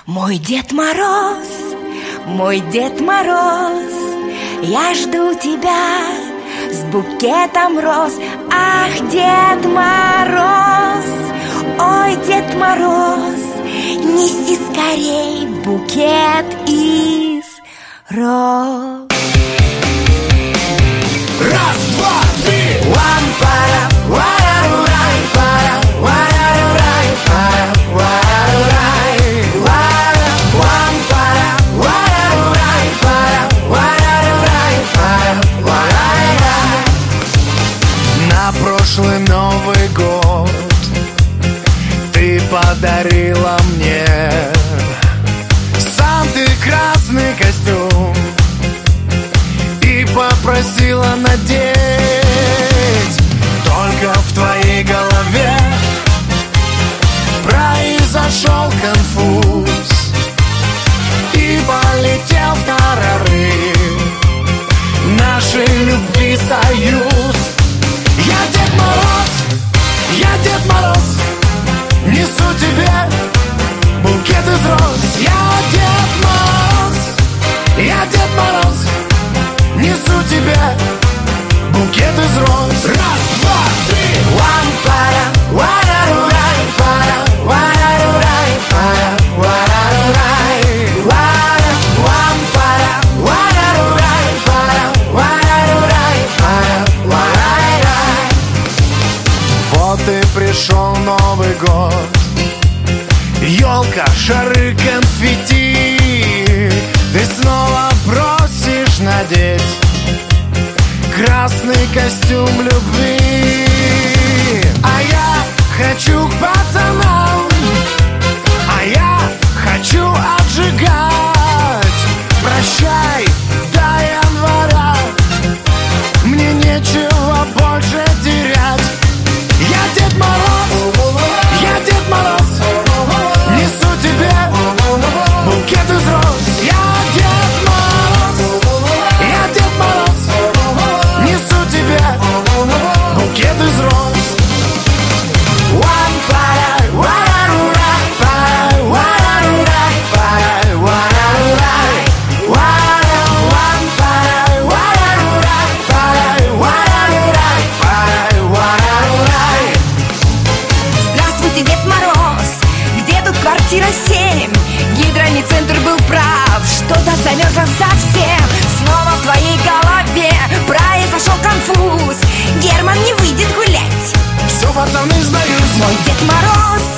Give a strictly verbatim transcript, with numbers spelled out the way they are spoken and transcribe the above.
Мой Дед Мороз, мой Дед Мороз, я жду тебя с букетом роз. Ах, Дед Мороз, ой, Дед Мороз, неси скорей букет из роз. Раз, два, три! Уам-пара, уара-рурай, пара, уара-рурай, пара, уара-рурай, уара, уам-пара, уара-рурай, пара, уара-рурай, пара, уара-рурай. На прошлый Новый год ты подарила мне сам ты красный костюм и попросила надеть. Только в твоей голове произошел конфуз и полетел в тарары нашей любви союз. Я Дед Мороз, я Дед Мороз, несу тебе букет из роз. Я Дед Мороз, я Дед Мороз, несу тебе букет из роз. Раз, два, три! Уам-пара, уара-рурай, пара, уара-рурай, пара, уара-рурай, уара, уам-пара, уара-рурай, пара, уара-рурай, пара, уара-рай. Вот и пришел Новый год, елка, шары, конфетти. Ты снова просишь надеть красный костюм любви. А я хочу к пацанам, а я хочу отжигать. Прощай до января, мне нечего больше терять. Я Дед Мороз, я Дед Мороз, несу тебе букет из роз. Я Дед Мороз, я Дед Мороз, несу тебе букет из роз. Уам-пара, уара-рурай, пара, уара-рурай, пара, уара-рурай, уара, уам-пара, уара-рурай, пара, уара-рурай, пара, уара-рурай. Здравствуйте, Дед Мороз, где тут квартира семь? Гидроний центр был прав, что-то замерзло совсем. Снова в твоей голове произошел конфуз. Герман не выйдет гулять. Все, пацаны, сдаюсь. Мой Дед Мороз,